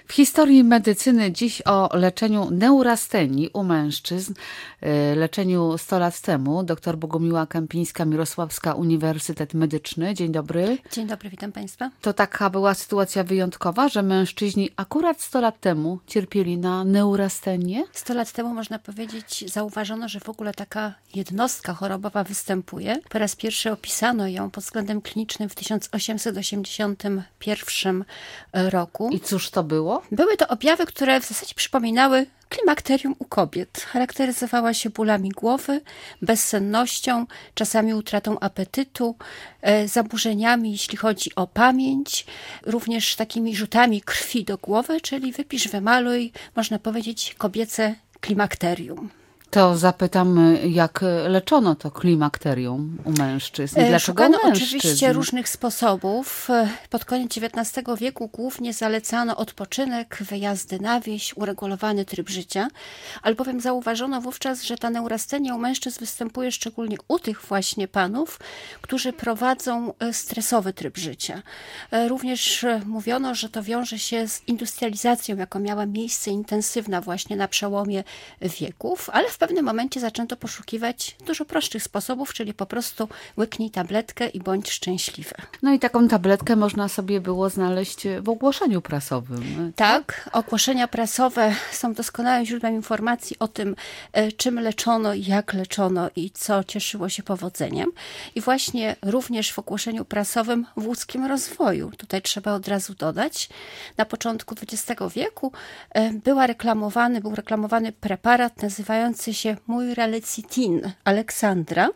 W historii medycyny dziś o leczeniu neurastenii u mężczyzn, leczeniu 100 lat temu. Dr Bogumiła Kępińska-Mirosławska, Uniwersytet Medyczny. Dzień dobry. Dzień dobry, witam Państwa. To taka była sytuacja wyjątkowa, że mężczyźni akurat 100 lat temu cierpieli na neurastenię? 100 lat temu, można powiedzieć, zauważono, że w ogóle taka jednostka chorobowa występuje. Po raz pierwszy opisano ją pod względem klinicznym w 1881 roku. I cóż to było? Były to objawy, które w zasadzie przypominały klimakterium u kobiet. Charakteryzowała się bólami głowy, bezsennością, czasami utratą apetytu, zaburzeniami, jeśli chodzi o pamięć, również takimi rzutami krwi do głowy, czyli wypisz, wymaluj, można powiedzieć, kobiece klimakterium. To zapytam, jak leczono to klimakterium u mężczyzn? Dlaczego Szukano mężczyzn? oczywiście różnych sposobów. Pod koniec XIX wieku głównie zalecano odpoczynek, wyjazdy na wieś, uregulowany tryb życia, albowiem zauważono wówczas, że ta neurastenia u mężczyzn występuje szczególnie u tych właśnie panów, którzy prowadzą stresowy tryb życia. Również mówiono, że to wiąże się z industrializacją, jaka miała miejsce intensywna właśnie na przełomie wieków, ale w pewnym momencie zaczęto poszukiwać dużo prostszych sposobów, czyli po prostu łyknij tabletkę i bądź szczęśliwy. No i taką tabletkę można sobie było znaleźć w ogłoszeniu prasowym. Tak, ogłoszenia prasowe są doskonałym źródłem informacji o tym, czym leczono, jak leczono i co cieszyło się powodzeniem. I właśnie również w ogłoszeniu prasowym w łódzkim rozwoju, tutaj trzeba od razu dodać, na początku XX wieku był reklamowany preparat nazywający się Muralecitin Aleksandra.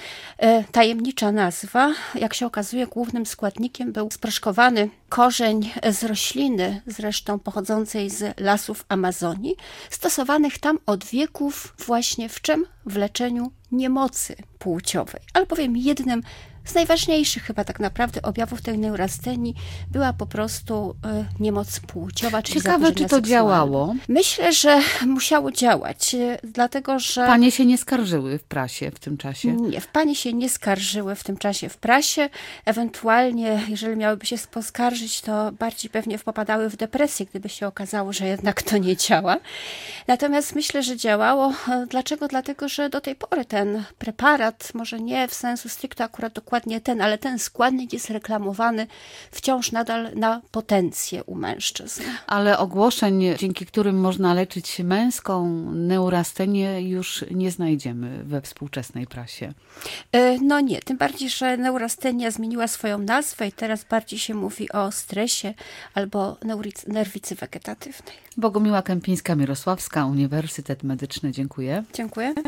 Tajemnicza nazwa, jak się okazuje, głównym składnikiem był sproszkowany korzeń z rośliny, zresztą pochodzącej z lasów Amazonii, stosowanych tam od wieków właśnie w czym? W leczeniu niemocy płciowej, albowiem jednym z najważniejszych chyba tak naprawdę objawów tej neurastenii była po prostu niemoc płciowa, czyli Ciekawe, czy to seksualne. działało? Myślę, że musiało działać, dlatego że... Panie się nie skarżyły w prasie w tym czasie? Nie, panie się nie skarżyły w tym czasie w prasie. Ewentualnie, jeżeli miałyby się poskarżyć, to bardziej pewnie popadały w depresję, gdyby się okazało, że jednak to nie działa. Natomiast myślę, że działało. Dlaczego? Dlatego, że do tej pory ten preparat, może nie w sensu stricte akurat dokładnie ten, ale ten składnik jest reklamowany wciąż nadal na potencję u mężczyzn. Ale ogłoszeń, dzięki którym można leczyć męską neurastenię, już nie znajdziemy we współczesnej prasie. No nie, tym bardziej, że neurastenia zmieniła swoją nazwę i teraz bardziej się mówi o stresie albo nerwicy wegetatywnej. Bogumiła Kępińska-Mirosławska, Uniwersytet Medyczny. Dziękuję. Dziękuję.